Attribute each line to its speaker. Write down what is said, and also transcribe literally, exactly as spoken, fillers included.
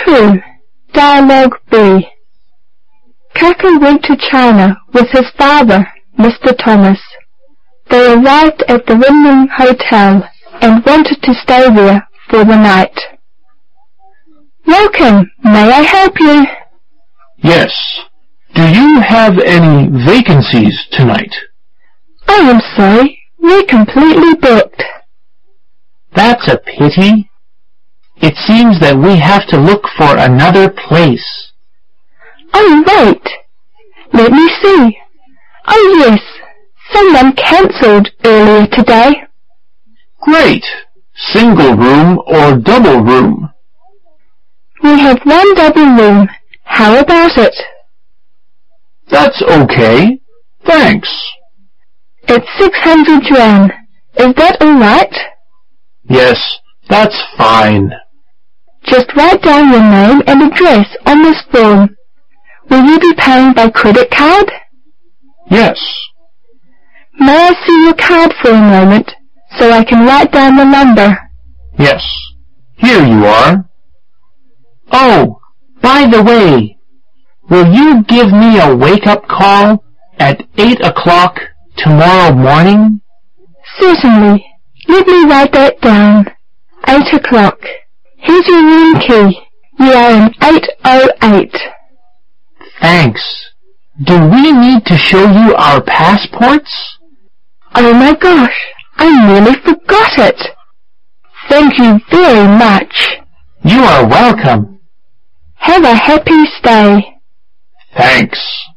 Speaker 1: two. Dialogue B. Kaka went to China with his father, Mister Thomas. They arrived at the Wyndham Hotel and wanted to stay there for the night. Welcome. May I help you?
Speaker 2: Yes. Do you have any vacancies tonight?
Speaker 1: I am sorry. We're completely booked.
Speaker 2: That's a pity. It seems that we have to look for another place.
Speaker 1: Oh, wait. Let me see. Oh, yes. Someone cancelled earlier today.
Speaker 2: Great. Single room or double room?
Speaker 1: We have one double room. How about it?
Speaker 2: That's okay. Thanks.
Speaker 1: It's six hundred yuan. Is that all right?
Speaker 2: Yes, that's fine.
Speaker 1: Just write down your name and address on this form. Will you be paying by credit card?
Speaker 2: Yes.
Speaker 1: May I see your card for a moment, so I can write down the number?
Speaker 2: Yes. Here you are. Oh, by the way, will you give me a wake-up call at eight o'clock tomorrow morning?
Speaker 1: Certainly. Let me write that down. Eight o'clock. Here's your room key. You are in eight oh eight.
Speaker 2: Thanks. Do we need to show you our passports?
Speaker 1: Oh my gosh, I nearly forgot it. Thank you very much.
Speaker 2: You are welcome.
Speaker 1: Have a happy stay.
Speaker 2: Thanks.